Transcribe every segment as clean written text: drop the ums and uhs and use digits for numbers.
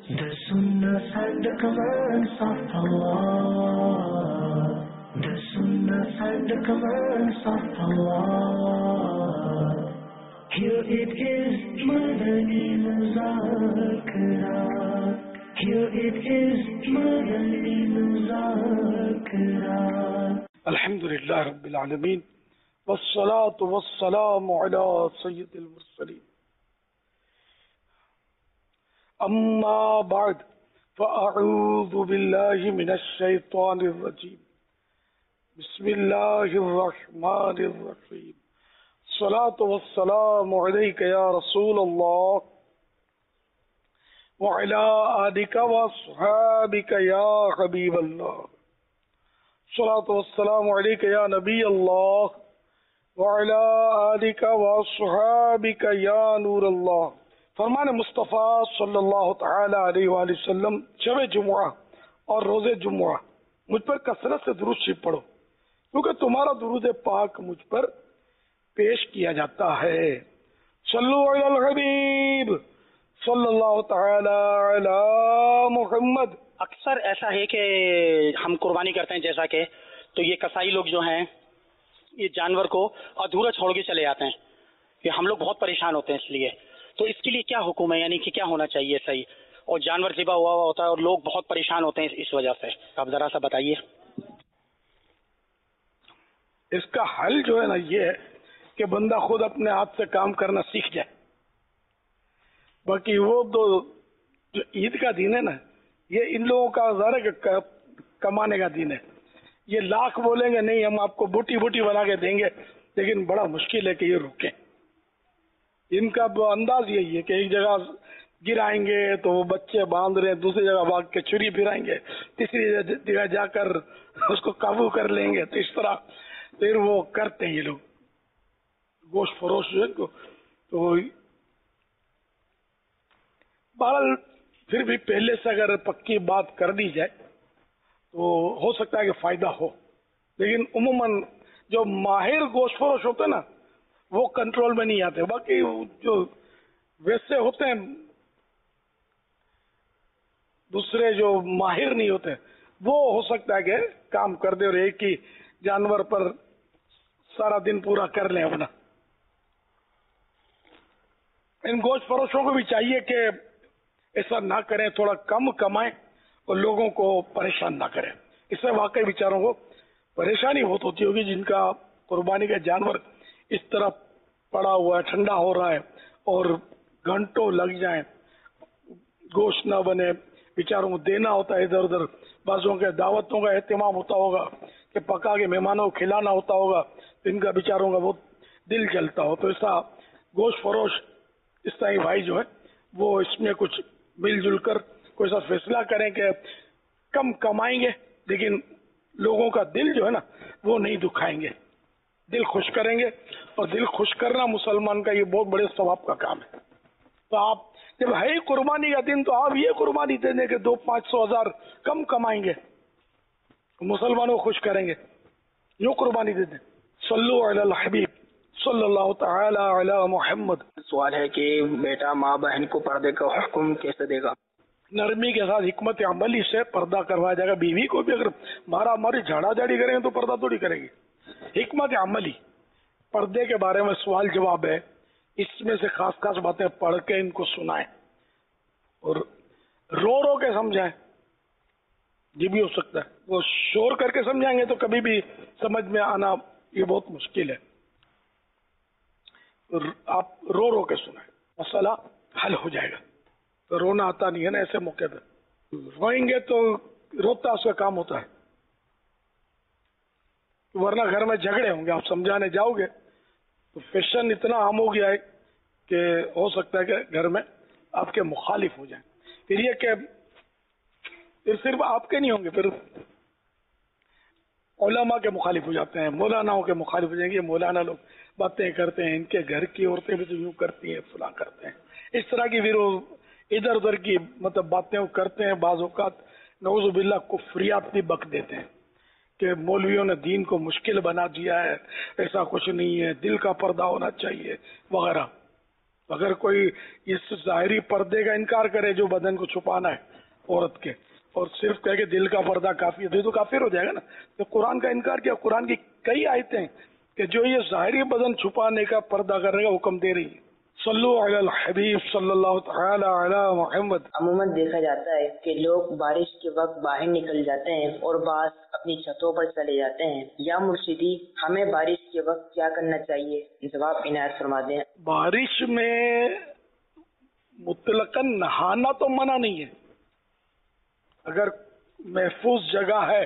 The sunnahs and the commands of Allah. The sunnahs and the commands of Allah. Here it is, Madani Muzakara. Here it is, Madani Muzakara. Alhamdulillah Rabbil Alameen. Wassalatu wassalamu ala Sayyidil Mursaleen. أما بعد فأعوذ بالله من الشيطان الرجيم. بسم الله الرحمن الرحيم. الصلاة والسلام عليك يا رسول الله وعلى آلك وأصحابك يا حبيب الله. الصلاة والسلام عليك يا نبي الله وعلى آلك وأصحابك يا نور الله. فرمان مصطفیٰ صلی اللہ تعالی علیہ وآلہ وسلم شب جمعہ اور روز جمعہ مجھ پر کثرت سے درود شریف پڑھو، کیونکہ تمہارا درود پاک مجھ پر پیش کیا جاتا ہے. صلو علی الحبیب صلی اللہ تعالی علی محمد. اکثر ایسا ہے کہ ہم قربانی کرتے ہیں جیسا کہ تو یہ کسائی لوگ جو ہیں یہ جانور کو ادھورا چھوڑ کے چلے جاتے ہیں، کہ ہم لوگ بہت پریشان ہوتے ہیں. اس لیے تو اس کے لیے کیا حکم ہے، یعنی کہ کیا ہونا چاہیے صحیح؟ اور جانور ذبح ہوا ہوتا ہے اور لوگ بہت پریشان ہوتے ہیں اس وجہ سے، آپ ذرا سا بتائیے. اس کا حل جو ہے نا یہ ہے کہ بندہ خود اپنے ہاتھ سے کام کرنا سیکھ جائے. باقی وہ تو جو عید کا دن ہے نا، یہ ان لوگوں کا ظاہر ہے کہ کمانے کا دن ہے. یہ لاکھ بولیں گے نہیں ہم آپ کو بوٹی بوٹی بنا کے دیں گے، لیکن بڑا مشکل ہے کہ یہ رکیں. ان کا انداز یہی ہے کہ ایک جگہ گرائیں گے تو وہ بچے باندھ رہے ہیں، دوسری جگہ بھاگ کے چھری پھرائیں گے، تیسری جگہ جا کر اس کو قابو کر لیں گے. تو اس طرح پھر وہ کرتے ہیں یہ لوگ گوشت فروش جو ہے تو بہرحال پھر بھی پہلے سے اگر پکی بات کر دی جائے تو ہو سکتا ہے کہ فائدہ ہو. لیکن عموماً جو ماہر گوشت فروش ہوتے ہیں نا وہ کنٹرول میں نہیں آتے. باقی جو ویسے ہوتے ہیں دوسرے جو ماہر نہیں ہوتے وہ ہو سکتا ہے کہ کام کر دے اور ایک ہی جانور پر سارا دن پورا کر لیں اپنا. ان گوشت فروشوں کو بھی چاہیے کہ ایسا نہ کریں، تھوڑا کم کمائیں اور لوگوں کو پریشان نہ کریں. اس سے واقعی بیچاروں کو پریشانی بہت ہوتی ہوگی جن کا قربانی کا جانور اس طرح پڑا ہوا ہے، ٹھنڈا ہو رہا ہے اور گھنٹوں لگ جائیں، گوشت نہ بنے، بیچاروں کو دینا ہوتا ہے ادھر ادھر. بعضوں کے دعوتوں کا اہتمام ہوتا ہوگا کہ پکا کے مہمانوں کو کھلانا ہوتا ہوگا، تو ان کا بیچاروں کا بہت دل جلتا ہو. تو ایسا گوشت فروش اس طرح بھائی جو ہے وہ اس میں کچھ مل جل کر کوئی ایسا فیصلہ کریں کہ کم کمائیں گے لیکن لوگوں کا دل جو ہے نا وہ نہیں دکھائیں گے، دل خوش کریں گے. اور دل خوش کرنا مسلمان کا یہ بہت بڑے ثواب کا کام ہے. تو آپ جب ہے قربانی کا دن تو آپ یہ قربانی دے دیں کہ 200-500 کم کمائیں گے، مسلمانوں کو خوش کریں گے، یوں قربانی دے دیں. صلو علی الحبیب صلی اللہ تعالی علی محمد. سوال ہے کہ بیٹا ماں بہن کو پردے کا حکم کیسے دے گا؟ نرمی کے ساتھ حکمت عملی سے پردہ کروایا جائے گا. بیوی کو بھی اگر مارا ماری جھاڑا جھاڑی کریں گے تو پردہ تھوڑی کرے گی. حکمت عملی پردے کے بارے میں سوال جواب ہے، اس میں سے خاص خاص باتیں پڑھ کے ان کو سنائیں اور رو رو کے سمجھائیں. یہ بھی ہو سکتا ہے وہ شور کر کے سمجھائیں گے تو کبھی بھی سمجھ میں آنا یہ بہت مشکل ہے. آپ رو رو کے سنائیں، مسئلہ حل ہو جائے گا. تو رونا آتا نہیں ہے نا ایسے موقع پہ، روئیں گے تو روتا اس کا کام ہوتا ہے، ورنہ گھر میں جھگڑے ہوں گے. آپ سمجھانے جاؤ گے تو فیشن اتنا عام ہو گیا ہے کہ ہو سکتا ہے کہ گھر میں آپ کے مخالف ہو جائیں. پھر یہ کہ پھر صرف آپ کے نہیں ہوں گے، پھر علماء کے مخالف ہو جاتے ہیں، مولاناؤں کے مخالف ہو جائیں گے. مولانا لوگ باتیں کرتے ہیں، ان کے گھر کی عورتیں بھی تو یوں کرتی ہیں، فلاں کرتے ہیں، اس طرح کی پھر وہ ادھر ادھر کی مطلب باتیں کرتے ہیں. بعض اوقات نعوذ باللہ کفریات بھی بک دیتے ہیں کہ مولویوں نے دین کو مشکل بنا دیا ہے، ایسا کچھ نہیں ہے، دل کا پردہ ہونا چاہیے وغیرہ. اگر کوئی اس ظاہری پردے کا انکار کرے جو بدن کو چھپانا ہے عورت کے، اور صرف کہے کہ دل کا پردہ کافی ہے، تو کافر ہو جائے گا نا. تو قرآن کا انکار کیا؟ قرآن کی کئی آیتیں کہ جو یہ ظاہری بدن چھپانے کا پردہ کرنے کا حکم دے رہی ہے. صلو علی الحبیب صلی اللہ تعالی علی محمد. عموماً دیکھا جاتا ہے کہ لوگ بارش کے وقت باہر نکل جاتے ہیں اور بعض اپنی چھتوں پر چلے جاتے ہیں. یا مرشدی ہمیں بارش کے وقت کیا کرنا چاہیے؟ جواب عنایت فرما دیں. بارش میں مطلقاً نہانا تو منع نہیں ہے، اگر محفوظ جگہ ہے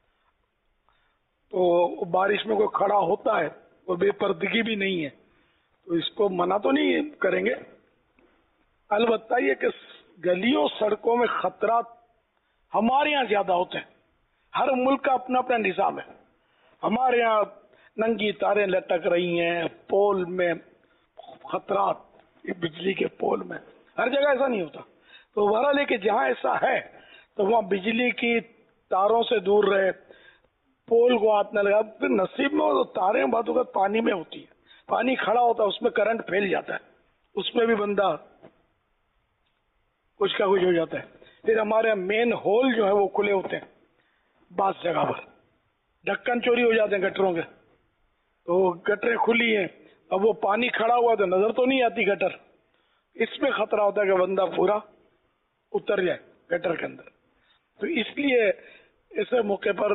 تو بارش میں کوئی کھڑا ہوتا ہے اور بے پردگی بھی نہیں ہے تو اس کو منع تو نہیں کریں گے. البتہ یہ کہ گلیوں سڑکوں میں خطرات ہمارے ہاں زیادہ ہوتے ہیں. ہر ملک کا اپنا اپنا نظام ہے. ہمارے ہاں ننگی تاریں لٹک رہی ہیں پول میں، خطرات بجلی کے پول میں، ہر جگہ ایسا نہیں ہوتا. تو بہرحال کہ جہاں ایسا ہے تو وہاں بجلی کی تاروں سے دور رہے، پول کو ہاتھ نہ لگا. پھر نصیب میں وہ تاریں بعض اوقات پانی میں ہوتی ہیں، پانی کھڑا ہوتا ہے، اس میں کرنٹ پھیل جاتا ہے، اس میں بھی بندہ کچھ کا کچھ ہو جاتا ہے. پھر ہمارے مین ہول جو ہے وہ کھلے ہوتے ہیں، بعض جگہ پر ڈھکن چوری ہو جاتے ہیں گٹروں کے، تو گٹریں کھلی ہیں، اب وہ پانی کھڑا ہوا تو نظر تو نہیں آتی گٹر، اس میں خطرہ ہوتا ہے کہ بندہ پورا اتر جائے گٹر کے اندر. تو اس لیے ایسے موقع پر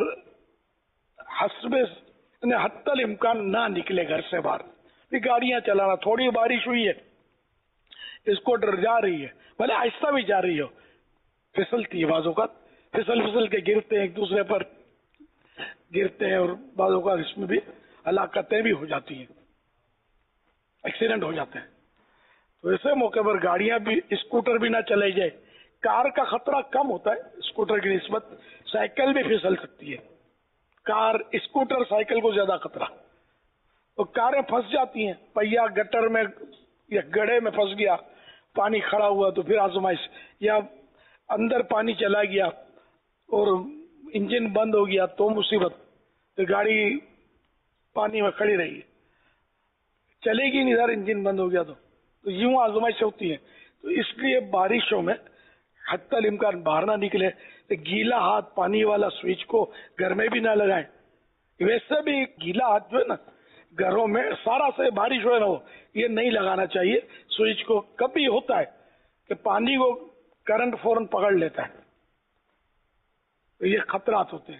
حتی الامکان نہ نکلے گھر سے باہر. گاڑیاں چلانا، تھوڑی بارش ہوئی ہے، اسکوٹر جا رہی ہے، بھلے آہستہ بھی جا رہی ہو، پھسلتی ہے بعض اوقات، پھسل کے گرتے ہیں، ایک دوسرے پر گرتے ہیں، اور بعض اوقات اس میں بھی ہلاکتیں بھی ہو جاتی ہیں، ایکسیڈنٹ ہو جاتے ہیں. تو ایسے موقع پر گاڑیاں بھی، اسکوٹر بھی نہ چلے جائے. کار کا خطرہ کم ہوتا ہے اسکوٹر کی نسبت، سائیکل بھی پھسل سکتی ہے. کار، اسکوٹر، سائیکل کو زیادہ خطرہ. تو کاریں پھنس جاتی ہیں، پہیا گٹر میں یا گڑھے میں پھنس گیا، پانی کھڑا ہوا تو پھر آزمائش، یا اندر پانی چلا گیا اور انجن بند ہو گیا تو مصیبت، تو گاڑی پانی میں کھڑی رہی، چلے گی نہیں، ادھر انجن بند ہو گیا تو یوں آزمائش ہوتی ہے. تو اس لیے بارشوں میں حتی الامکان باہر نہ نکلے. گیلا ہاتھ پانی والا سوئچ کو گھر میں بھی نہ لگائیں. ویسے بھی گیلا ہاتھ جو ہے نا گھروں میں، سارا سے بارش ہوئے نہ ہو، یہ نہیں لگانا چاہیے سوئچ کو. کبھی ہوتا ہے کہ پانی کو کرنٹ فوراً پکڑ لیتا ہے، تو یہ خطرات ہوتے ہیں.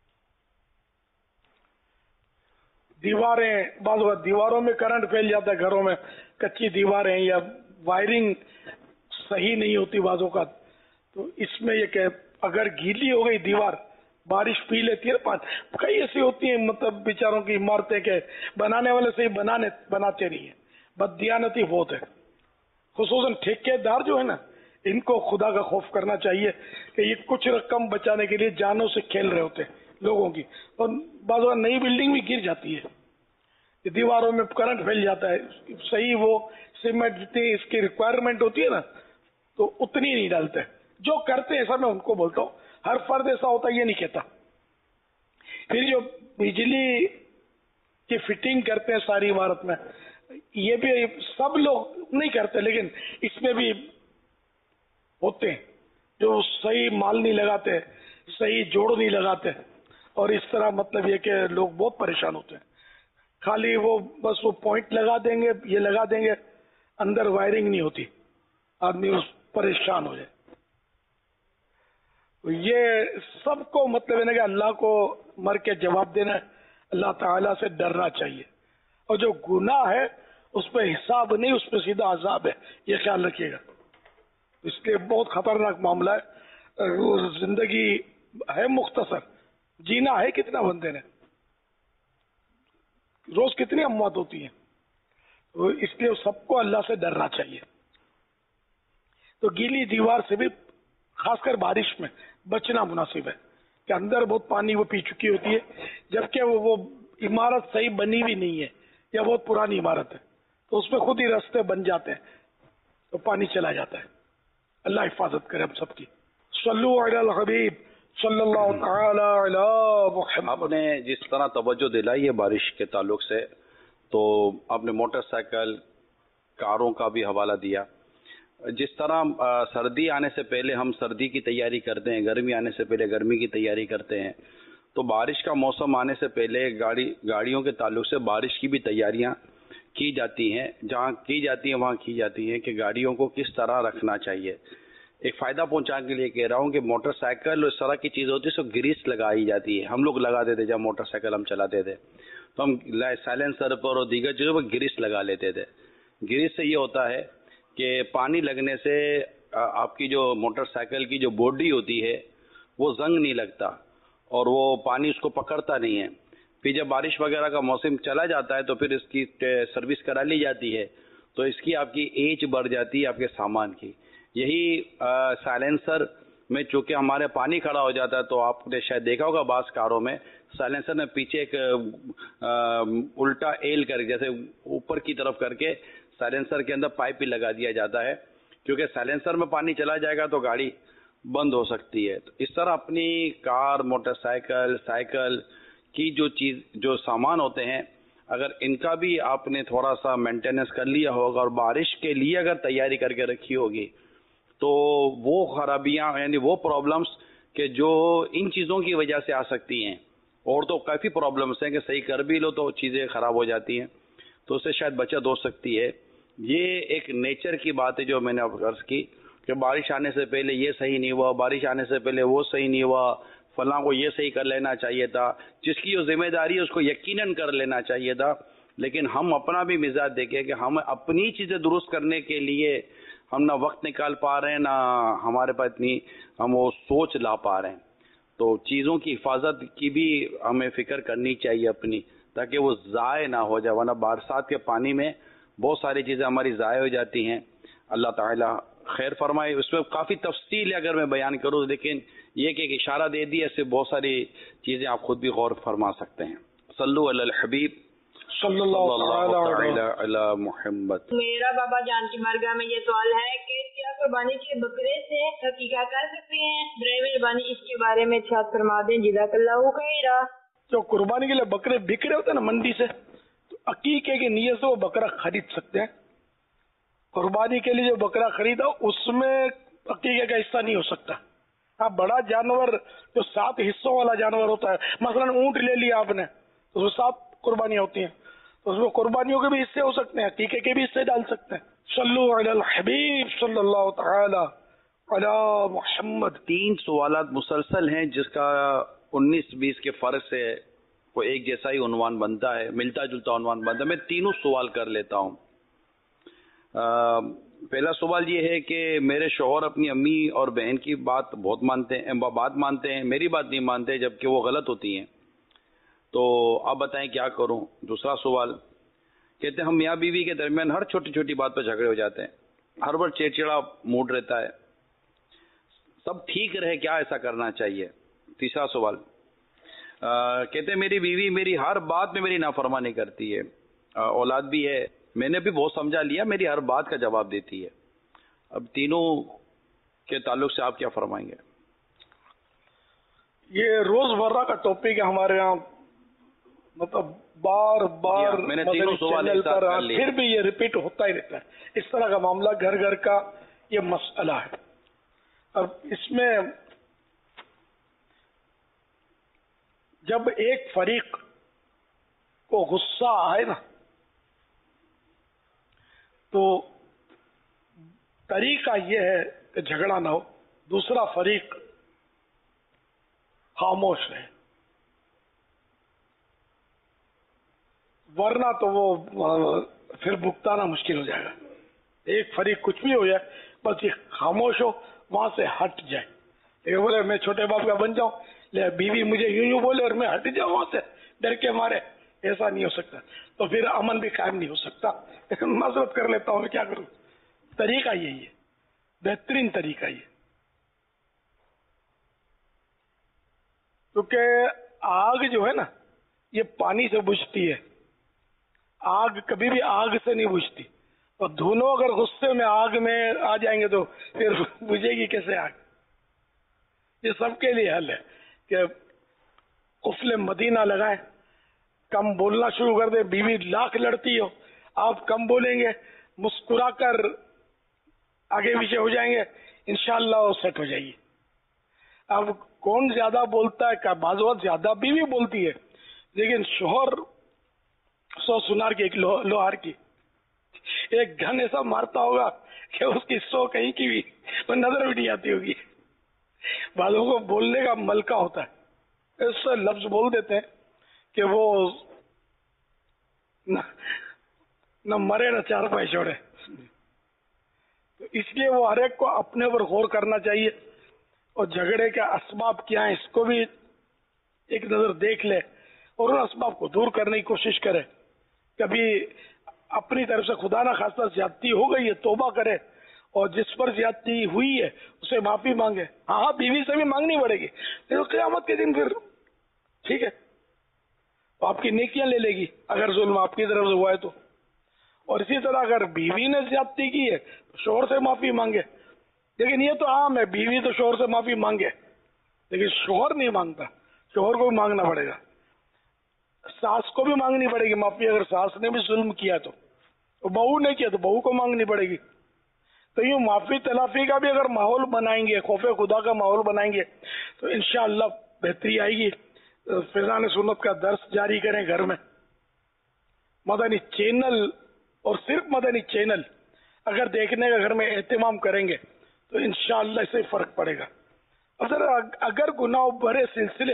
دیواریں، بعض وقت دیواروں میں کرنٹ پھیل جاتا ہے، گھروں میں کچی دیواریں یا وائرنگ صحیح نہیں ہوتی بعض اوقات. تو اس میں یہ کہ اگر گیلی ہو گئی دیوار، بارش پی لیتی ہے نا، کئی ایسی ہوتی ہیں مطلب بیچاروں کی عمارتیں کہ بنانے والے سے ہی بناتے نہیں ہیں، بددیانتی بہت ہے. خصوصاً ٹھیکیدار جو ہے نا، ان کو خدا کا خوف کرنا چاہیے کہ یہ کچھ رقم بچانے کے لیے جانوں سے کھیل رہے ہوتے ہیں لوگوں کی، اور بعض اوقات نئی بلڈنگ بھی گر جاتی ہے، دیواروں میں کرنٹ پھیل جاتا ہے. صحیح وہ سیمنٹ جتنی اس کی ریکوائرمنٹ ہوتی ہے نا تو اتنی نہیں ڈالتے. جو کرتے ہیں ایسا میں ان کو بولتا ہوں، ہر فرد ایسا ہوتا یہ نہیں کہتا. پھر جو بجلی کی فٹنگ کرتے ہیں ساری عمارت میں، یہ بھی سب لوگ نہیں کرتے، لیکن اس میں بھی ہوتے ہیں جو صحیح مال نہیں لگاتے، صحیح جوڑ نہیں لگاتے، اور اس طرح مطلب یہ کہ لوگ بہت پریشان ہوتے ہیں. خالی وہ بس وہ پوائنٹ لگا دیں گے، یہ لگا دیں گے، اندر وائرنگ نہیں ہوتی، آدمی پریشان ہو جائے. یہ سب کو مطلب ہے کہ اللہ کو مر کے جواب دینا ہے، اللہ تعالیٰ سے ڈرنا چاہیے. اور جو گناہ ہے اس پہ حساب نہیں، اس پہ سیدھا عذاب ہے، یہ خیال رکھیے گا. اس لیے بہت خطرناک معاملہ ہے. زندگی ہے مختصر، جینا ہے کتنا بندے نے، روز کتنی اموات ہوتی ہیں، تو اس لیے سب کو اللہ سے ڈرنا چاہیے. تو گیلی دیوار سے بھی خاص کر بارش میں بچنا مناسب ہے کہ اندر بہت پانی وہ پی چکی ہوتی ہے، جبکہ وہ عمارت صحیح بنی بھی نہیں ہے یا بہت پرانی عمارت ہے، تو اس میں خود ہی راستے بن جاتے ہیں تو پانی چلا جاتا ہے. اللہ حفاظت کرے ہم سب کی. صلو علی الحبیب صلی اللہ تعالی علی محمد. آپ نے جس طرح توجہ دلائی ہے بارش کے تعلق سے، تو آپ نے موٹر سائیکل، کاروں کا بھی حوالہ دیا. جس طرح سردی آنے سے پہلے ہم سردی کی تیاری کرتے ہیں, گرمی آنے سے پہلے گرمی کی تیاری کرتے ہیں, تو بارش کا موسم آنے سے پہلے گاڑیوں کے تعلق سے بارش کی بھی تیاریاں کی جاتی ہیں. جہاں کی جاتی ہیں وہاں کی جاتی ہیں کہ گاڑیوں کو کس طرح رکھنا چاہیے. ایک فائدہ پہنچانے کے لیے کہہ رہا ہوں کہ موٹر سائیکل اس طرح کی چیز ہوتی ہے, سو گریس لگائی جاتی ہے. ہم لوگ لگاتے تھے جب موٹر سائیکل ہم چلاتے تھے تو ہم سائلنسر پر اور دیگر چیزوں پر گریس لگا لیتے تھے. گریس سے یہ ہوتا ہے کہ پانی لگنے سے آپ کی جو موٹر سائیکل کی جو باڈی ہوتی ہے وہ زنگ نہیں لگتا اور وہ پانی اس کو پکڑتا نہیں ہے. پھر جب بارش وغیرہ کا موسم چلا جاتا ہے تو پھر اس کی سروس کرا لی جاتی ہے, تو اس کی آپ کی ایج بڑھ جاتی ہے آپ کے سامان کی. یہی سائلنسر میں چونکہ ہمارے پانی کھڑا ہو جاتا ہے تو آپ نے شاید دیکھا ہوگا بعض کاروں میں سائلنسر میں پیچھے ایک الٹا ایل کر جیسے اوپر کی طرف کر کے سائلنسر کے اندر پائپ بھی لگا دیا جاتا ہے, کیونکہ سائلنسر میں پانی چلا جائے گا تو گاڑی بند ہو سکتی ہے. تو اس طرح اپنی کار, موٹر سائیکل, سائیکل کی جو سامان ہوتے ہیں اگر ان کا بھی آپ نے تھوڑا سا مینٹیننس کر لیا ہوگا اور بارش کے لیے اگر تیاری کر کے رکھی ہوگی تو وہ خرابیاں یعنی وہ پرابلمز کہ جو ان چیزوں کی وجہ سے آ سکتی ہیں, اور تو کافی پرابلمز ہیں کہ صحیح کر بھی لو تو چیزیں خراب ہو جاتی ہیں, تو اس سے شاید بچت ہو سکتی ہے. یہ ایک نیچر کی بات ہے جو میں نے عرض کی کہ بارش آنے سے پہلے یہ صحیح نہیں ہوا, بارش آنے سے پہلے وہ صحیح نہیں ہوا, فلاں کو یہ صحیح کر لینا چاہیے تھا. جس کی جو ذمہ داری ہے اس کو یقیناً کر لینا چاہیے تھا, لیکن ہم اپنا بھی مزاج دیکھیں کہ ہم اپنی چیزیں درست کرنے کے لیے ہم نہ وقت نکال پا رہے ہیں نہ ہمارے پاس اتنی ہم وہ سوچ لا پا رہے ہیں. تو چیزوں کی حفاظت کی بھی ہمیں فکر کرنی چاہیے اپنی, تاکہ وہ ضائع نہ ہو جائے, ورنہ برسات کے پانی میں بہت ساری چیزیں ہماری ضائع ہو جاتی ہیں. اللہ تعالی خیر فرمائے. اس میں کافی تفصیل ہے اگر میں بیان کروں, لیکن یہ کہ ایک اشارہ دے دیا, اس سے بہت ساری چیزیں آپ خود بھی غور فرما سکتے ہیں. صلو علی الحبیب صلی اللہ تعالی علی محمد. میرا بابا جان کی مرگاہ میں یہ سوال ہے کہ کیا قربانی کے بکرے سے عقیقہ کر سکتے ہیں؟ برائے مہربانی اس کے بارے میں ارشاد فرما دیں, جزاک اللہ خیرا. جو قربانی کے لیے بکرے بک رہے ہوتے ہیں نا منڈی سے, تو عقیقے کی نیت سے وہ بکرا خرید سکتے ہیں. قربانی کے لیے جو بکرا خریدا اس میں عقیقے کا حصہ نہیں ہو سکتا. آپ بڑا جانور جو 7 حصوں والا جانور ہوتا ہے, مثلا اونٹ لے لیا آپ نے تو اس میں 7 قربانیاں ہوتی ہیں, تو اس میں قربانیوں کے بھی حصے ہو سکتے ہیں, عقیقے کے بھی حصے ڈال سکتے ہیں. صلو علی الحبیب صلی اللہ تعالی علی محمد. 3 سوالات مسلسل ہیں جس کا 19-20 کے فرق سے وہ ایک جیسا ہی عنوان بنتا ہے, ملتا جلتا عنوان بنتا ہے. میں تینوں سوال کر لیتا ہوں. پہلا سوال یہ ہے کہ میرے شوہر اپنی امی اور بہن کی بات بہت مانتے ہیں, میری بات نہیں مانتے جبکہ وہ غلط ہوتی ہیں, تو آپ بتائیں کیا کروں. دوسرا سوال کہتے ہیں ہم میاں بیوی کے درمیان ہر چھوٹی چھوٹی بات پہ جھگڑے ہو جاتے ہیں, ہر بار چڑچڑا موڈ رہتا ہے, سب ٹھیک رہے کیا ایسا کرنا چاہیے. تیسرا سوال کہتے ہیں میری بیوی میری ہر بات میں میری نافرمانی کرتی ہے, اولاد بھی ہے, میں نے بھی بہت سمجھا لیا, میری ہر بات کا جواب دیتی ہے. اب تینوں کے تعلق سے آپ کیا فرمائیں گے؟ یہ روز مرہ کا ٹاپک ہے ہمارے یہاں, مطلب بار بار میں نے تینوں سوال پھر بھی یہ ریپیٹ ہوتا ہی رہتا ہے. اس طرح کا معاملہ گھر گھر کا یہ مسئلہ ہے. اب اس میں جب ایک فریق کو غصہ آئے نا تو طریقہ یہ ہے کہ جھگڑا نہ ہو, دوسرا فریق خاموش رہے, ورنہ تو وہ پھر بھگتانا مشکل ہو جائے گا. ایک فریق کچھ بھی ہو جائے بس یہ خاموش ہو, وہاں سے ہٹ جائے. یہ بولے میں چھوٹے باپ کا بن جاؤں, لے بیوی مجھے یوں بولے اور میں ہٹ جاؤں وہاں سے ڈر کے مارے, ایسا نہیں ہو سکتا. تو پھر امن بھی قائم نہیں ہو سکتا. معذرت کر لیتا ہوں, میں کیا کروں. طریقہ یہی ہے, بہترین طریقہ یہ, کیونکہ آگ جو ہے نا یہ پانی سے بجھتی ہے, آگ کبھی بھی آگ سے نہیں بجھتی. اور دونوں اگر غصے میں آگ میں آ جائیں گے تو پھر بجھے گی کیسے آگ. یہ سب کے لیے حل ہے کہ قفل مدینہ لگائیں, کم بولنا شروع کر دیں. بیوی لاکھ لڑتی ہو, آپ کم بولیں گے, مسکرا کر آگے پیچھے ہو جائیں گے انشاءاللہ وہ سیٹ ہو جائے گی. اب کون زیادہ بولتا ہے؟ بعض وقت زیادہ بیوی بولتی ہے لیکن شوہر 100 سنار کی ایک لوہار کی ایک گن ایسا مارتا ہوگا کہ اس کی 100 کہیں کی بھی وہ نظر بھی نہیں آتی ہوگی. بعضوں کو بولنے کا ملکہ ہوتا ہے، اس سے لفظ بول دیتے ہیں کہ وہ نہ مرے نہ چار پائے چھوڑے. تو اس لیے وہ ہر ایک کو اپنے پر غور کرنا چاہیے اور جھگڑے کے اسباب کیا ہیں اس کو بھی ایک نظر دیکھ لے اور ان اسباب کو دور کرنے کی کوشش کرے. کبھی اپنی طرف سے خدا نہ خواستہ زیادتی ہو گئی ہے توبہ کرے اور جس پر زیادتی ہوئی ہے اسے معافی مانگے. ہاں بیوی سے بھی مانگنی پڑے گی لیکن قیامت کے دن پھر ٹھیک ہے آپ کی نیکیاں لے لے گی اگر ظلم آپ کی طرف سے ہوا ہے تو. اور اسی طرح اگر بیوی نے زیادتی کی ہے تو شوہر سے معافی مانگے. لیکن یہ تو عام ہے بیوی تو شوہر سے معافی مانگے لیکن شوہر نہیں مانگتا، شوہر کو بھی مانگنا پڑے گا. ساس کو بھی مانگنی پڑے گی معافی اگر ساس نے بھی ظلم کیا تو بہو نے کیا تو بہو کو مانگنی پڑے گی. تو یوں معافی تلافی کا بھی اگر ماحول بنائیں گے، خوف خدا کا ماحول بنائیں گے تو انشاءاللہ بہتری آئے گی. فیضان سنت کا درس جاری کریں گھر میں. مدنی چینل اور صرف مدنی چینل اگر دیکھنے کا گھر میں اہتمام کریں گے تو انشاءاللہ اس سے فرق پڑے گا. اگر گناہ بھرے سلسلے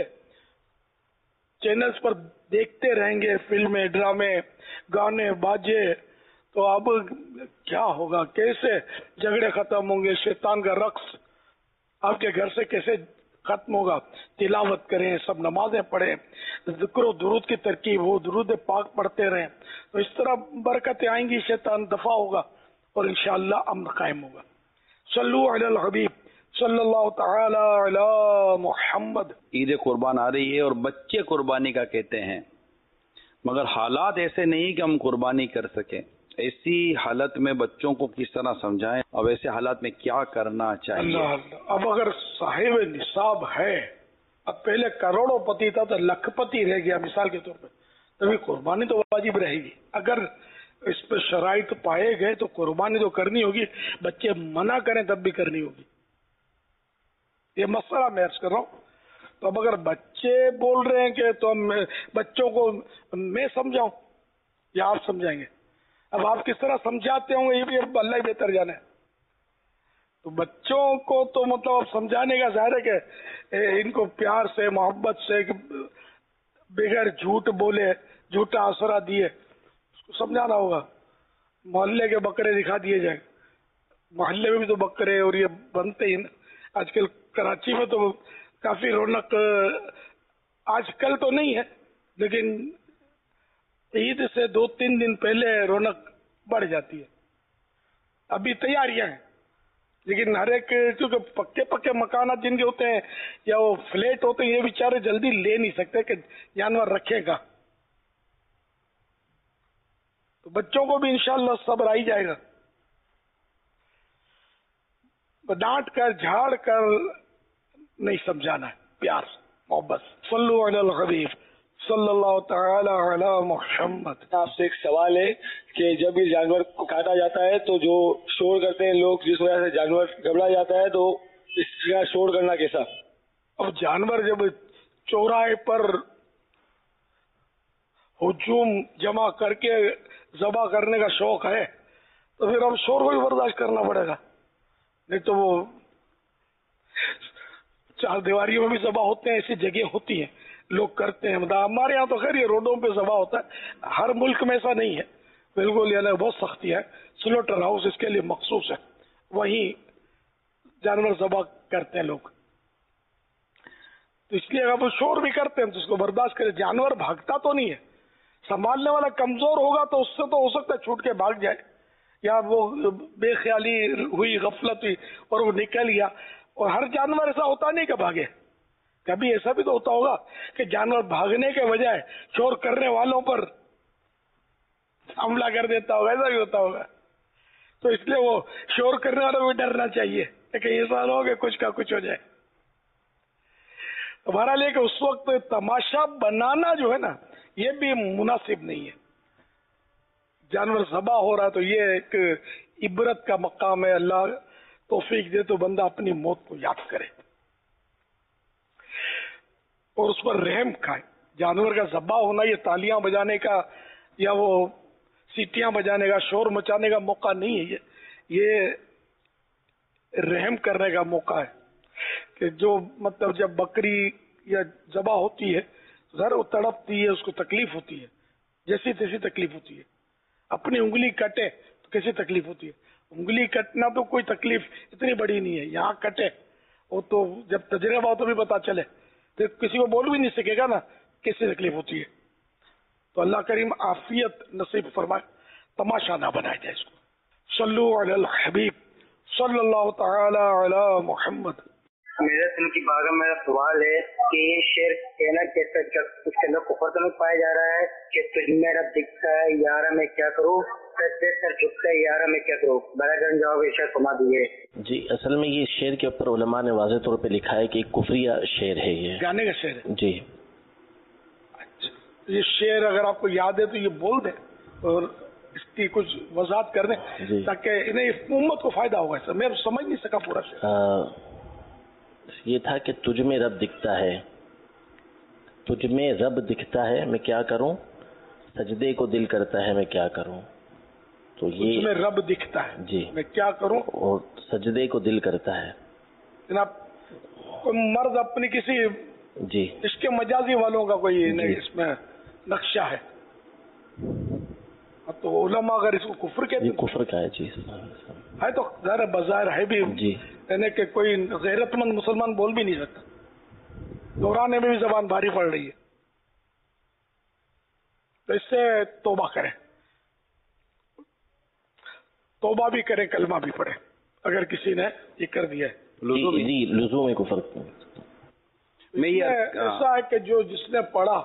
چینلز پر دیکھتے رہیں گے، فلمیں، ڈرامے، گانے، باجے، تو اب کیا ہوگا؟ کیسے جھگڑے ختم ہوں گے؟ شیطان کا رقص آپ کے گھر سے کیسے ختم ہوگا؟ تلاوت کریں، سب نمازیں پڑھیں، ذکر و درود کی ترکیب ہو، درود پاک پڑھتے رہیں تو اس طرح برکتیں آئیں گی، شیطان دفع ہوگا اور انشاءاللہ امن قائم ہوگا. صلو علی الحبیب صلی اللہ تعالی علی محمد. عید قربان آ رہی ہے اور بچے قربانی کا کہتے ہیں مگر حالات ایسے نہیں کہ ہم قربانی کر سکیں. ایسی حالت میں بچوں کو کس طرح سمجھائیں اور ایسے حالات میں کیا کرنا چاہیے؟ اللہ اب اگر صاحب نصاب ہے، اب پہلے کروڑوں پتی تھا تو لکھ پتی رہ گیا مثال کے طور پہ، تبھی قربانی تو واجب رہے گی. اگر اس پہ شرائط پائے گئے تو قربانی تو کرنی ہوگی، بچے منع کریں تب بھی کرنی ہوگی. یہ مسئلہ میں عرض کر رہا ہوں. تو اب اگر بچے بول رہے ہیں کہ تو بچوں کو میں سمجھاؤں یا آپ سمجھائیں گے؟ اب آپ کس طرح سمجھاتے ہوں گے یہ بھی اب اللہ ہی بہتر جانے. تو بچوں کو تو مطلب سمجھانے کا ظاہر ہے کہ ان کو پیار سے محبت سے بغیر جھوٹ بولے جھوٹا آسرا دیے اس کو سمجھانا ہوگا. محلے کے بکرے دکھا دیے جائیں، محلے میں بھی تو بکرے اور یہ بنتے ہی آج کل. کراچی میں تو کافی رونق آج کل تو نہیں ہے لیکن عید سے 2-3 دن پہلے رونق بڑھ جاتی ہے. ابھی تیاریاں ہیں لیکن ہر ایک کیونکہ پکے مکانات جن کے ہوتے ہیں یا وہ فلیٹ ہوتے ہیں یہ بیچارے جلدی لے نہیں سکتے کہ جانور رکھے گا. تو بچوں کو بھی انشاءاللہ صبر آ ہی جائے گا. ڈانٹ کر جھاڑ کر نہیں سمجھانا ہے، پیار محبت. صلو علی الحبیب صلی اللہ تعالی علی محمد. آپ سے ایک سوال ہے کہ جب یہ جانور کو کاٹا جاتا ہے تو جو شور کرتے ہیں لوگ جس وجہ سے جانور گھبرا جاتا ہے تو اس کا شور کرنا کیسا؟ اب جانور جب چوراہے پر ہجوم جمع کر کے ذبح کرنے کا شوق ہے تو پھر اب شور کو بھی برداشت کرنا پڑے گا، نہیں تو وہ چار دیواریوں میں بھی ذبح ہوتے ہیں، ایسی جگہ ہوتی ہیں لوگ کرتے ہیں. مطلب ہمارے یہاں تو خیر یہ روڈوں پہ ذبح ہوتا ہے، ہر ملک میں ایسا نہیں ہے بالکل. یعنی بہت سختی ہے، سلوٹر ہاؤس اس کے لیے مخصوص ہے، وہیں جانور ذبح کرتے ہیں لوگ. تو اس لیے اگر وہ شور بھی کرتے ہیں تو اس کو برداشت کرے. جانور بھاگتا تو نہیں ہے، سنبھالنے والا کمزور ہوگا تو اس سے تو ہو سکتا ہے چھوٹ کے بھاگ جائے یا وہ بے خیالی ہوئی غفلت ہوئی اور وہ نکل گیا. اور ہر جانور ایسا ہوتا نہیں کہ بھاگے، کبھی ایسا بھی تو ہوتا ہوگا کہ جانور بھاگنے کے بجائے شور کرنے والوں پر حملہ کر دیتا ہوگا، ایسا بھی ہوتا ہوگا. تو اس لیے وہ شور کرنے والوں کو بھی ڈرنا چاہیے کہ ایسا نہ ہو کہ کچھ کا کچھ ہو جائے. ہمارا لے کہ اس وقت تماشا بنانا جو ہے نا یہ بھی مناسب نہیں ہے. جانور ذبح ہو رہا ہے تو یہ ایک عبرت کا مقام ہے. اللہ توفیق دے تو بندہ اپنی موت کو یاد کرے اور اس پر رحم کھائے. جانور کا ذبح ہونا یہ تالیاں بجانے کا یا وہ سیٹیاں بجانے کا شور مچانے کا موقع نہیں ہے. یہ رحم کرنے کا موقع ہے کہ جو مطلب جب بکری یا ذبح ہوتی ہے ذرا وہ تڑپتی ہے, اس کو تکلیف ہوتی ہے, جیسی تیسی تکلیف ہوتی ہے. اپنی انگلی کٹے تو کیسی تکلیف ہوتی ہے. انگلی کٹنا تو کوئی تکلیف اتنی بڑی نہیں ہے, یہاں کٹے وہ تو جب تجربہ ہو تو بھی پتا چلے, پھر کسی کو بول بھی نہیں سکے گا نا کیسی تکلیف ہوتی ہے. تو اللہ کریم عافیت نصیب فرمائے, تماشا نہ بنایا جائے اس کو. صلو علی الحبیب صلی اللہ تعالی علی محمد. میرا دل کی باغ میں میرا سوال ہے کہ یہ شعر کہنا کیسا, اس کے اندر کفر تو نہیں پایا جا رہا ہے کہ تجھ میں رب دکھتا ہے یارا میں کیا کروں, سر جھکتا ہے یارا میں کیا کروں. براہ کرم جواب ارشاد فرما دیجیے. جی اصل میں یہ شعر کے اوپر علماء نے واضح طور پہ لکھا ہے کہ ایک کفریہ شعر ہے, یہ گانے کا شعر ہے. جی اچھا, یہ شعر اگر آپ کو یاد ہے تو یہ بول دیں اور اس کی کچھ وضاحت کر دیں جی. تاکہ انہیں امت کو فائدہ ہوگا. سر میں سمجھ نہیں سکا پورا شعر. یہ تھا کہ تجھ میں رب دکھتا ہے, تجھ میں رب دکھتا ہے میں کیا کروں, سجدے کو دل کرتا ہے میں کیا کروں. تو یہ میں رب دکھتا ہے جی میں کیا کروں اور سجدے کو دل کرتا ہے. جناب کوئی مرد اپنی کسی جی اس کے مجازی والوں کا کوئی جی. اس میں نقشہ ہے تو علماء اگر اس کو کفر کہتے یہ کفر کا ہے. جی ہے تو ظاہر بظاہر ہے بھی جی, یعنی کہ کوئی غیرت مند مسلمان بول بھی نہیں سکتا. دہرانے میں بھی زبان بھاری پڑ رہی ہے. تو اس سے توبہ کریں, توبہ بھی کریں, کلمہ بھی پڑھیں اگر کسی نے یہ کر دیا ہے. جی لزوم کفر میں ایسا ہے کہ جو جس نے پڑھا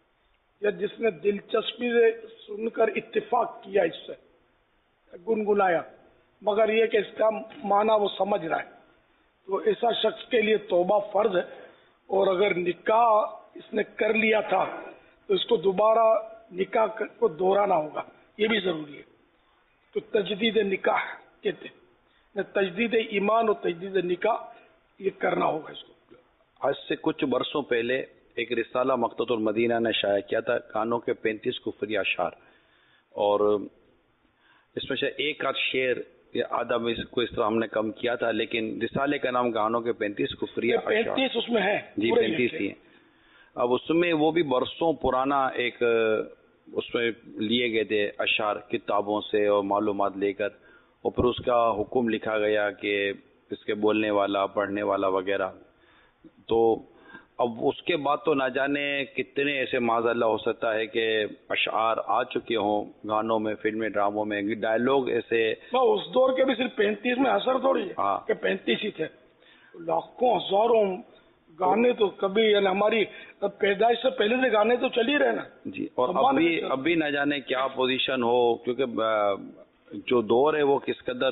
یا جس نے دلچسپی سے سن کر اتفاق کیا, اس سے گنگنایا, مگر یہ کہ اس کا معنی وہ سمجھ رہا ہے, تو ایسا شخص کے لیے توبہ فرض ہے. اور اگر نکاح اس نے کر لیا تھا تو اس کو دوبارہ نکاح کو دہرانا ہوگا, یہ بھی ضروری ہے. تو تجدید نکاح کہتے ہیں, تجدید ایمان اور تجدید نکاح یہ کرنا ہوگا اس کو. آج سے کچھ برسوں پہلے ایک رسالہ مقتۃ المدینہ نے شائع کیا تھا, گانوں کے 35 کفری اشعار, اور اس میں سے ایک آدھ شعر یا آدھا اس کو اس طرح ہم نے کم کیا تھا, لیکن رسالے کا نام گانوں کے 35 کفری اشعار. 35 اس میں ہے جی 35 ہی ہیں. اب اس میں وہ بھی برسوں پرانا ایک اس میں لیے گئے تھے اشعار کتابوں سے اور معلومات لے کر, اور پھر اس کا حکم لکھا گیا کہ اس کے بولنے والا پڑھنے والا وغیرہ. تو اب اس کے بعد تو نہ جانے کتنے ایسے معاذ اللہ ہو سکتا ہے کہ اشعار آ چکے ہوں گانوں میں, فلمیں, ڈراموں میں, ڈائلوگ ایسے. اس دور کے بھی صرف 35 میں اثر تھوڑی ہے کہ 35 ہی تھے, لاکھوں ہزاروں گانے تو کبھی یعنی ہماری پیدائش سے پہلے سے گانے تو چل ہی رہے نا. جی, اور ابھی نہ جانے کیا پوزیشن ہو, کیونکہ جو دور ہے وہ کس قدر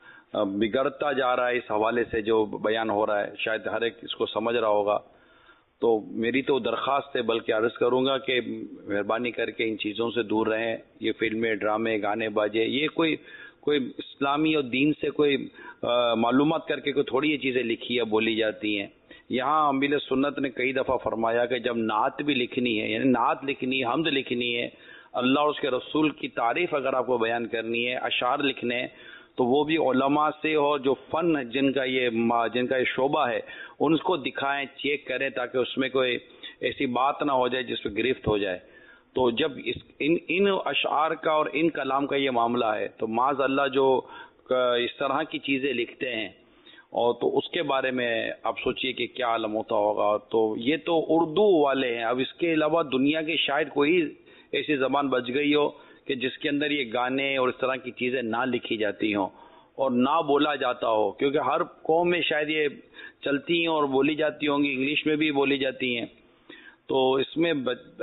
بگڑتا جا رہا ہے اس حوالے سے جو بیان ہو رہا ہے, شاید ہر ایک اس کو سمجھ رہا ہوگا. تو میری تو درخواست ہے, بلکہ عرض کروں گا کہ مہربانی کر کے ان چیزوں سے دور رہیں. یہ فلمیں, ڈرامے, گانے باجے, یہ کوئی اسلامی اور دین سے کوئی معلومات کر کے کوئی تھوڑی یہ چیزیں لکھی یا بولی جاتی ہیں. یہاں امیر سنت نے کئی دفعہ فرمایا کہ جب نعت بھی لکھنی ہے, یعنی نعت لکھنی ہے, حمد لکھنی ہے, اللہ اور اس کے رسول کی تعریف اگر آپ کو بیان کرنی ہے, اشعار لکھنے ہیں, تو وہ بھی علماء سے ہو جو فن جن کا یہ شعبہ ہے ان کو دکھائیں, چیک کریں, تاکہ اس میں کوئی ایسی بات نہ ہو جائے جس پہ گرفت ہو جائے. تو جب ان اشعار کا اور ان کلام کا یہ معاملہ ہے تو معاذ اللہ جو اس طرح کی چیزیں لکھتے ہیں, اور تو اس کے بارے میں آپ سوچئے کہ کیا عالم ہوتا ہوگا. تو یہ تو اردو والے ہیں, اب اس کے علاوہ دنیا کے شاید کوئی ایسی زبان بچ گئی ہو کہ جس کے اندر یہ گانے اور اس طرح کی چیزیں نہ لکھی جاتی ہوں اور نہ بولا جاتا ہو, کیونکہ ہر قوم میں شاید یہ چلتی ہیں اور بولی جاتی ہوں گی, انگلش میں بھی بولی جاتی ہیں. تو اس میں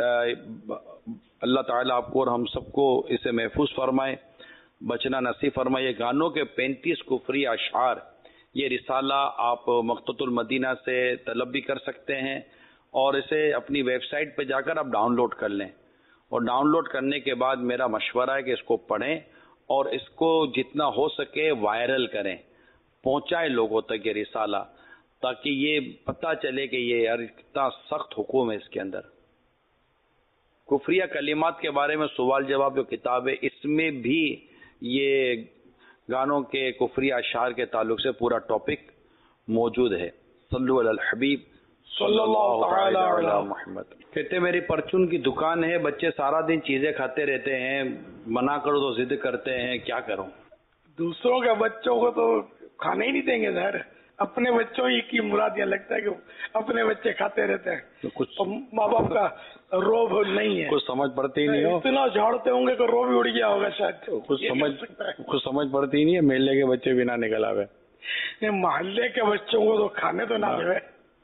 اللہ تعالیٰ آپ کو اور ہم سب کو اسے محفوظ فرمائے, بچنا نصیب فرمائے. گانوں کے 35 کفری اشعار, یہ رسالہ آپ مقتۃ المدینہ سے طلب بھی کر سکتے ہیں, اور اسے اپنی ویب سائٹ پہ جا کر آپ ڈاؤن لوڈ کر لیں, اور ڈاؤن لوڈ کرنے کے بعد میرا مشورہ ہے کہ اس کو پڑھیں اور اس کو جتنا ہو سکے وائرل کریں، پہنچائیں لوگوں تک یہ رسالہ، تاکہ یہ پتہ چلے کہ یہ یار کتنا سخت حکم ہے اس کے اندر۔ کفریہ کلمات کے بارے میں سوال جواب جو کتاب ہے، اس میں بھی یہ گانوں کے کفریہ اشعار کے تعلق سے پورا ٹاپک موجود ہے۔ صلو علی الحبیب صلی اللہ تعالی علی محمد۔ کہتے میری پرچون کی دکان ہے، بچے سارا دن چیزیں کھاتے رہتے ہیں، منع کرو تو ضد کرتے ہیں، کیا کروں؟ دوسروں کے بچوں کو تو کھانے ہی نہیں دیں گے، ظاہر ہے اپنے بچوں ہی کی مراد یہ لگتا ہے کہ اپنے بچے کھاتے رہتے ہیں، کچھ ماں باپ کا روب نہیں ہے، کچھ سمجھ پڑتی ہی نہیں ہو، اتنا جھاڑتے ہوں گے کہ روب ہی اڑ گیا ہوگا شاید، کچھ سمجھ پڑتی ہی نہیں ہے، میلے کے بچے بھی نہ نکل آوے، محلے کے بچوں کو تو کھانے تو نہ دے۔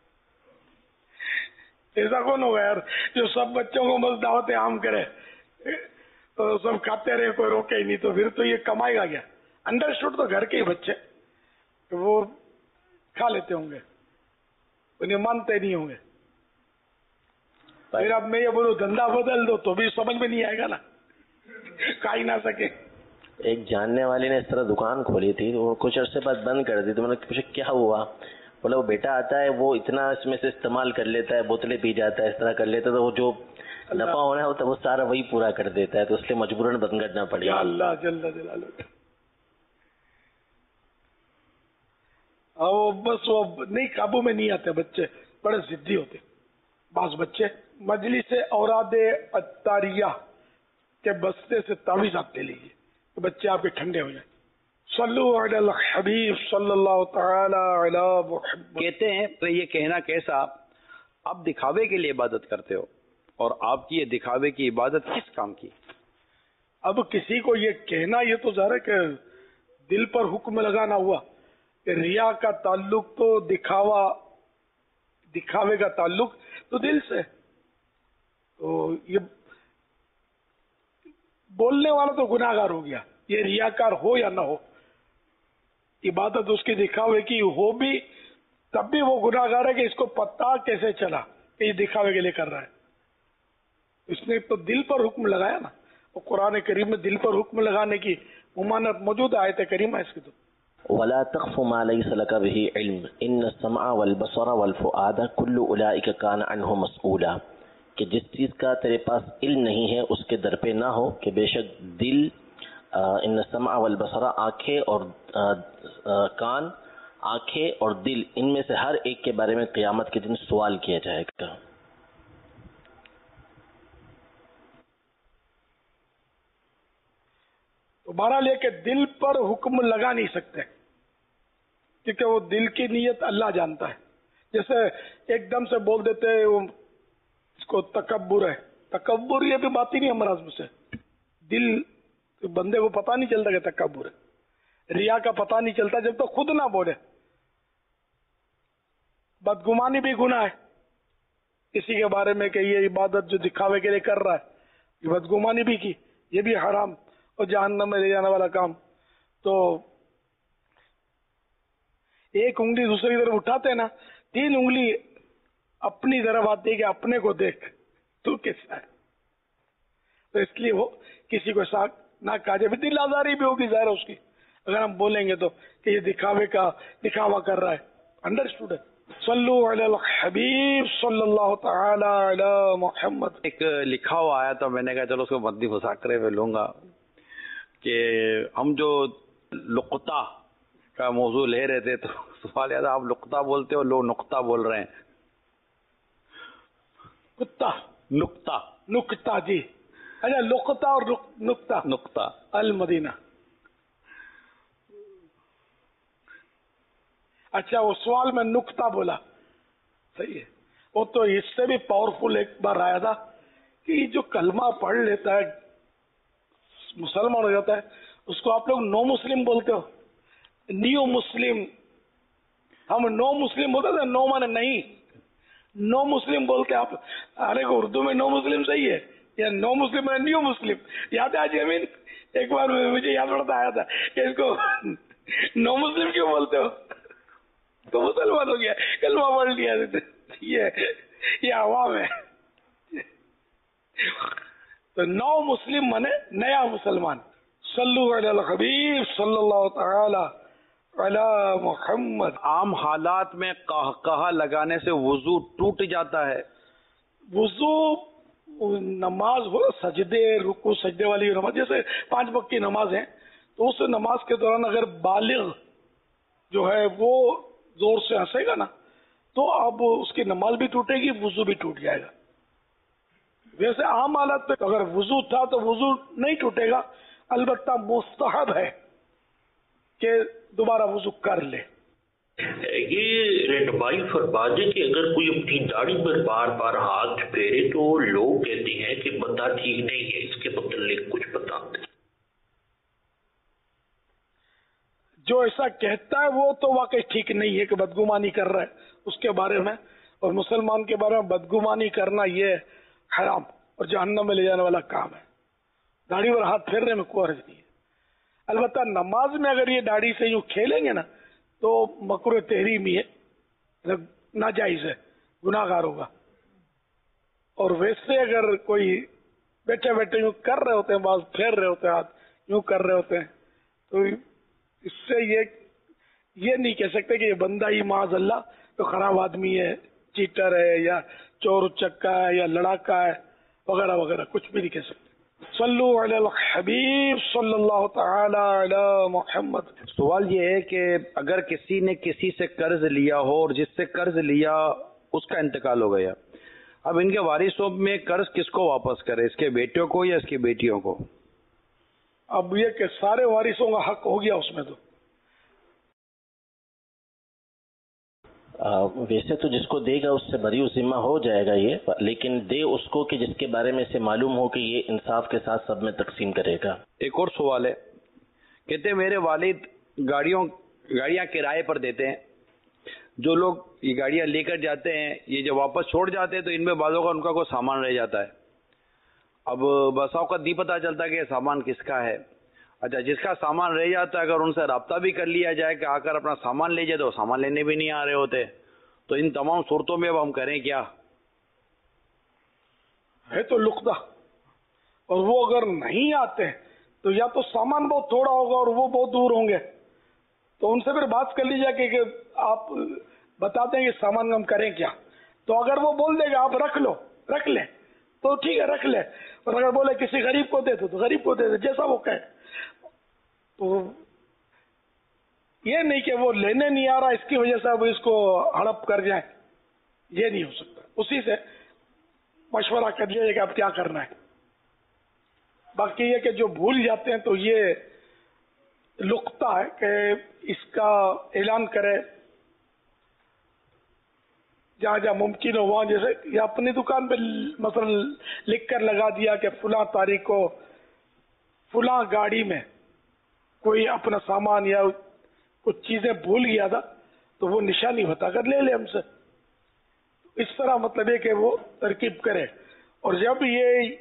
ایسا کون ہوگا یار جو سب بچوں کو بس دعوت عام کرے تو سب کھاتے رہے، کوئی روکے ہی نہیں، تو پھر تو یہ کمائے گا کیا؟ انڈرسٹوڈ تو گھر کے ہی بچے وہ کھا لیتے ہوں گے، انہیں مانتے نہیں ہوں گے۔ پھر اب میں یہ بولوں دھندا بدل دو تو بھی سمجھ میں نہیں آئے گا نا، کھا ہی نہ سکے۔ ایک جاننے والے نے اس طرح دکان کھولی تھی، وہ کچھ عرصے بعد بند کر دی، تو میں نے پوچھا کیا ہوا؟ بولا وہ بیٹا آتا ہے، وہ اتنا اس میں سے استعمال کر لیتا ہے، بوتلیں پی جاتا ہے، اس طرح کر لیتا ہے، تو وہ جو نفع ہونا ہوتا ہے وہ سارا وہی پورا کر دیتا ہے، تو اس لیے مجبوراً بند کرنا پڑے گا۔ اللہ جل جلالہ، بس وہ نہیں قابو میں نہیں آتے بچے، بڑے ضدی ہوتے بعض بچے۔ مجلس اوراد اطاریہ کے بستے سے تعویذ آپ لے لیجیے تو بچے آپ کے ٹھنڈے ہو جائیں۔ صلو علی الحبیب صلی اللہ تعالی علی محمد۔ کہتے ہیں تو یہ کہنا کیسا، آپ دکھاوے کے لیے عبادت کرتے ہو، اور آپ کی یہ دکھاوے کی عبادت کس کام کی؟ اب کسی کو یہ کہنا، یہ تو ظاہر ہے کہ دل پر حکم لگانا ہوا کہ ریا کا تعلق تو دکھاوے کا تعلق تو دل سے، تو یہ بولنے والا تو گناہ گار ہو گیا، یہ ریاکار ہو یا نہ ہو، عبادت اس کی دکھاوے کی ہو بھی تب بھی وہ گناہ گار ہے کہ اس کو پتہ کیسے چلا کہ یہ دکھاوے کے لیے کر رہا ہے۔ اس نے تو دل پر حکم لگایا نا، اور قرآن کریم میں دل پر حکم لگانے کی ممانعت موجود ہے، آیت کریمہ اس کی تو ولا تخف ما ليس لك به علم ان السمع والبصر والفؤاد كل اولئك كان عنه مسؤولا، کہ جس چیز کا تیرے پاس علم نہیں ہے اس کے در پہ نہ ہو، کہ بے شک دل، ان السمع والبصر آنکھیں اور کان، آنکھیں اور دل، ان میں سے ہر ایک کے بارے میں قیامت کے دن سوال کیا جائے گا۔ تو بہرحال یہ کہ دل پر حکم لگا نہیں سکتے، کیونکہ وہ دل کی نیت اللہ جانتا ہے۔ جیسے ایک دم سے بول دیتے ہیں وہ اس کو تکبر ہے، تکبر یہ بھی باطنی امراض میں سے، دل بندے کو پتہ نہیں چلتا کہ تکبر ہے، ریا کا پتہ نہیں چلتا جب تک خود نہ بولے۔ بدگمانی بھی گناہ ہے کسی کے بارے میں کہ یہ عبادت جو دکھاوے کے لیے کر رہا ہے، یہ بدگمانی بھی کی، یہ بھی حرام اور جہنم میں لے جانے والا کام۔ تو ایک انگلی دوسری طرف اٹھاتے نا، تین انگلی اپنی طرف آتی ہے کہ اپنے کو دیکھ تو کیسا ہے، تو اس لیے وہ کسی کو ساتھ نہ کہا جائے، دل آزاری بھی ہوگی ظاہر اس کی اگر ہم بولیں گے تو کہ یہ دکھاوا کر رہا ہے۔ انڈرسٹوڈ ہے؟ صلو علی الحبیب صلی اللہ تعالی علی محمد۔ ایک لکھا ہوا آیا تھا، میں نے کہا چلو اس کو مدنی مذاکرے میں لوں گا، کہ ہم جو لقطہ کا موضوع لے رہے تھے تو سوال یاد آپ لقطہ بولتے ہو، لوگ نقطہ بول رہے ہیں۔ کتا نقطہ جی، اچھا لقطہ اور نقطہ المدینہ، اچھا وہ سوال میں نقطہ بولا، صحیح ہے۔ وہ تو اس سے بھی پاورفل ایک بار آیا تھا کہ جو کلمہ پڑھ لیتا ہے مسلمان ہو جاتا ہے، اس کو آپ لوگ نو مسلم بولتے ہو، نیو مسلم۔ ہم نو مسلم بولتے تھے، نو مانے نہیں، نو مسلم بولتے آپ۔ ارے کو اردو میں نو مسلم صحیح ہے یا نو مسلم ہے نیو مسلم؟ یاد ہے آج امین ایک بار مجھے یاد پڑتا آیا تھا کہ اس کو نو مسلم کیوں بولتے ہو؟ تو مسلمان ہو گیا، کلمہ پڑھ لیا۔ یہ عوام ہے۔ تو نو مسلم منے نیا مسلمان. صلو علی الحبیب صلی اللہ تعالی علی محمد. عام حالات میں قہقہا لگانے سے وضو ٹوٹ جاتا ہے. وضو نماز ہو سجدے رکوع سجدے والی نماز جیسے 5 وقت کی نماز ہے تو اس نماز کے دوران اگر بالغ جو ہے وہ زور سے ہنسے گا نا تو اب اس کی نماز بھی ٹوٹے گی وضو بھی ٹوٹ جائے گا. ویسے عام حالات پہ اگر وضو تھا تو وضو نہیں ٹوٹے گا, البتہ مستحب ہے کہ دوبارہ وضو کر لے. یہ رہنمائی فرما دیں کہ اگر کوئی اپنی داڑھی پر بار بار ہاتھ پھیرے تو لوگ کہتے ہیں کہ بندہ ٹھیک نہیں ہے, اس کے متعلق کچھ بتا دیں. جو ایسا کہتا ہے وہ تو واقعی ٹھیک نہیں ہے کہ بدگمانی کر رہا ہے اس کے بارے میں, اور مسلمان کے بارے میں بدگمانی کرنا یہ حرام اور جہنم میں لے جانے والا کام ہے. داڑھی پر ہاتھ پھیرنے میں کوئی حرج نہیں ہے. البتہ نماز میں اگر یہ داڑھی سے یوں کھیلیں گے نا تو مکروہ تحریمی ہے, ناجائز ہے, گناہ گار ہوگا. اور ویسے اگر کوئی بیٹھے بیٹھے یوں کر رہے ہوتے ہیں, بعض پھیر رہے ہوتے ہیں ہاتھ یوں کر رہے ہوتے ہیں, تو اس سے یہ نہیں کہہ سکتے کہ یہ بندہ ہی معاذ اللہ تو خراب آدمی ہے, چیٹر ہے یا چور چکا ہے یا لڑاکا ہے وغیرہ وغیرہ, کچھ بھی نہیں کہہ سکتے. صلو علی الحبیب صلی اللہ تعالی علی محمد. سوال یہ ہے کہ اگر کسی نے کسی سے قرض لیا ہو اور جس سے قرض لیا اس کا انتقال ہو گیا, اب ان کے وارثوں میں قرض کس کو واپس کرے, اس کے بیٹوں کو یا اس کی بیٹیوں کو؟ اب یہ کہ سارے وارثوں کا حق ہو گیا اس میں تو. ویسے تو جس کو دے گا اس سے بری ذمہ ہو جائے گا یہ, لیکن دے اس کو کہ جس کے بارے میں سے معلوم ہو کہ یہ انصاف کے ساتھ سب میں تقسیم کرے گا. ایک اور سوال ہے, کہتے ہیں میرے والد گاڑیاں کرائے پر دیتے ہیں, جو لوگ یہ گاڑیاں لے کر جاتے ہیں یہ جب واپس چھوڑ جاتے ہیں تو ان میں بعضوں کا ان کا کوئی سامان رہ جاتا ہے. اب بساؤ کا نہیں پتہ چلتا کہ یہ سامان کس کا ہے. اچھا, جس کا سامان رہ جاتا ہے اگر ان سے رابطہ بھی کر لیا جائے کہ آ کر اپنا سامان لے جائے تو سامان لینے بھی نہیں آ رہے ہوتے, تو ان تمام صورتوں میں اب ہم کریں کیا؟ ہے تو لقطہ, اور وہ اگر نہیں آتے تو یا تو سامان بہت تھوڑا ہوگا اور وہ بہت دور ہوں گے, تو ان سے پھر بات کر لی جائے کہ آپ بتاتے ہیں کہ سامان ہم کریں کیا. تو اگر وہ بول دے گا آپ رکھ لیں تو ٹھیک ہے رکھ لیں, اور اگر بولے کسی غریب کو دے تو غریب کو دے دے, جیسا وہ کہے. تو یہ نہیں کہ وہ لینے نہیں آ رہا اس کی وجہ سے اب اس کو ہڑپ کر جائیں, یہ نہیں ہو سکتا. اسی سے مشورہ کر لیا جائے کہ اب کیا کرنا ہے. باقی یہ کہ جو بھول جاتے ہیں تو یہ لقطہ ہے کہ اس کا اعلان کرے جہاں جہاں ممکن ہو وہاں, جیسے یا اپنی دکان پہ مثلا لکھ کر لگا دیا کہ فلاں تاریخ کو فلاں گاڑی میں کوئی اپنا سامان یا کچھ چیزیں بھول گیا تھا تو وہ نشانی بتا کر لے لے ہم سے. اس طرح مطلب ہے کہ وہ ترکیب کرے, اور جب یہ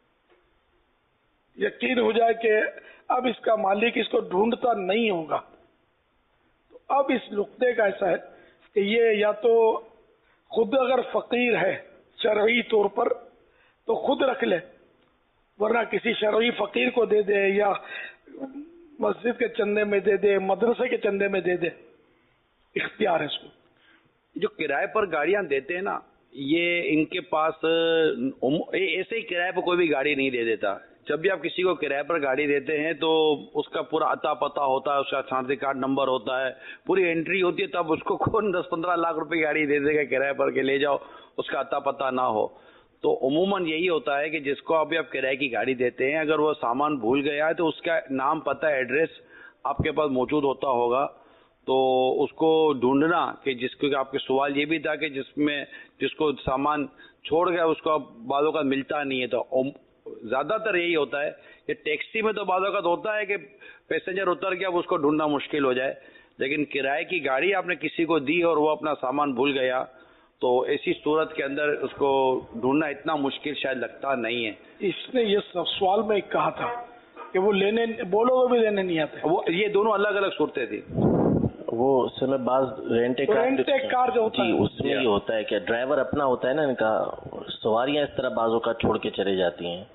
یقین ہو جائے کہ اب اس کا مالک اس کو ڈھونڈتا نہیں ہوگا تو اب اس نقطے کا ایسا ہے کہ یہ یا تو خود اگر فقیر ہے شرعی طور پر تو خود رکھ لے, ورنہ کسی شرعی فقیر کو دے دے یا مسجد کے چندے میں دے دے, مدرسے کے چندے میں دے دے, اختیار ہے اس کو. جو کرائے پر گاڑیاں دیتے ہیں نا, یہ ان کے پاس ایسے ہی کرائے پر کوئی بھی گاڑی نہیں دے دیتا. جب بھی آپ کسی کو کرائے پر گاڑی دیتے ہیں تو اس کا پورا عطا پتہ ہوتا ہے, اس کا شناختی کارڈ نمبر ہوتا ہے, پوری انٹری ہوتی ہے, تب اس کو کون 10-15 لاکھ روپے گاڑی دے دے گا کرائے پر کہ لے جاؤ, اس کا عطا پتہ نہ ہو. تو عموماً یہی ہوتا ہے کہ جس کو ابھی آپ کرائے کی گاڑی دیتے ہیں اگر وہ سامان بھول گیا ہے تو اس کا نام پتہ ایڈریس آپ کے پاس موجود ہوتا ہوگا, تو اس کو ڈھونڈنا کہ جس کو آپ کے سوال یہ بھی تھا کہ جس کو سامان چھوڑ گیا اس کو بعض اوقات ملتا نہیں ہے. تو زیادہ تر یہی ہوتا ہے کہ ٹیکسی میں تو بعض اوقات ہوتا ہے کہ پیسنجر اتر گیا اب اس کو ڈھونڈنا مشکل ہو جائے, لیکن کرائے کی گاڑی آپ نے کسی کو دی اور وہ اپنا سامان بھول گیا تو ایسی صورت کے اندر اس کو ڈھونڈنا اتنا مشکل شاید لگتا نہیں ہے. اس نے یہ سوال میں کہا تھا کہ وہ لینے بولو وہ بھی لینے نہیں آتے, وہ یہ دونوں الگ الگ صورتیں تھی. وہ اس میں بعض رینٹ کار جو ہوتا ہے اس میں یہ ہوتا ہے کہ ڈرائیور اپنا ہوتا ہے نا, ان کا سواریاں اس طرح بعضوں کا چھوڑ کے چلے جاتی ہیں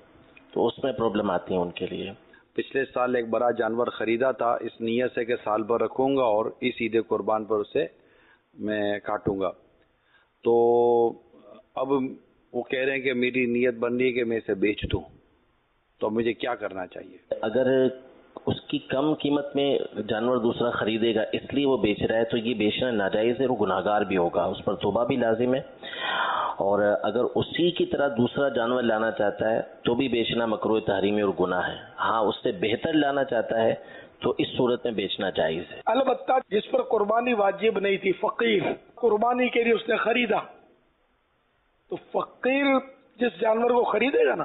تو اس میں پرابلم آتی ہیں ان کے لیے. پچھلے سال ایک بڑا جانور خریدا تھا اس نیت سے کہ سال بھر رکھوں گا اور اس عید قربان پر اسے میں کاٹوں گا. تو اب وہ کہہ رہے ہیں کہ میری نیت بن رہی ہے کہ میں اسے بیچ دوں, تو مجھے کیا کرنا چاہیے؟ اگر اس کی کم قیمت میں جانور دوسرا خریدے گا اس لیے وہ بیچ رہا ہے تو یہ بیچنا ناجائز ہے, وہ گناہگار بھی ہوگا, اس پر توبہ بھی لازم ہے. اور اگر اسی کی طرح دوسرا جانور لانا چاہتا ہے تو بھی بیچنا مکروہ تحریمی اور گناہ ہے. ہاں اس سے بہتر لانا چاہتا ہے تو اس صورت میں بیچنا جائز ہے. البتہ جس پر قربانی واجب نہیں تھی, فقیر, قربانی کے لیے اس نے خریدا, تو فقیر جس جانور کو خریدے گا نا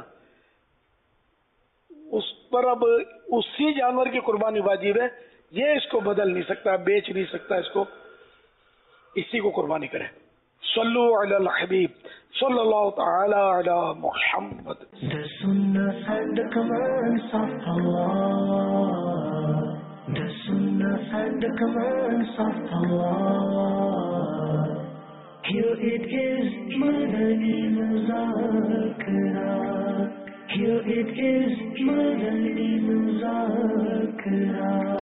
اس پر اب اسی جانور کی قربانی واجب ہے, یہ اس کو بدل نہیں سکتا, بیچ نہیں سکتا اس کو, اسی کو قربانی کرے. صلو علی الحبیب صلی اللہ تعالی علی محمد. The sunnah and the commands of Allah. The sunnah and the commands of Allah. Here it is, Madani Muzakara. Here it is, Madani Muzakara.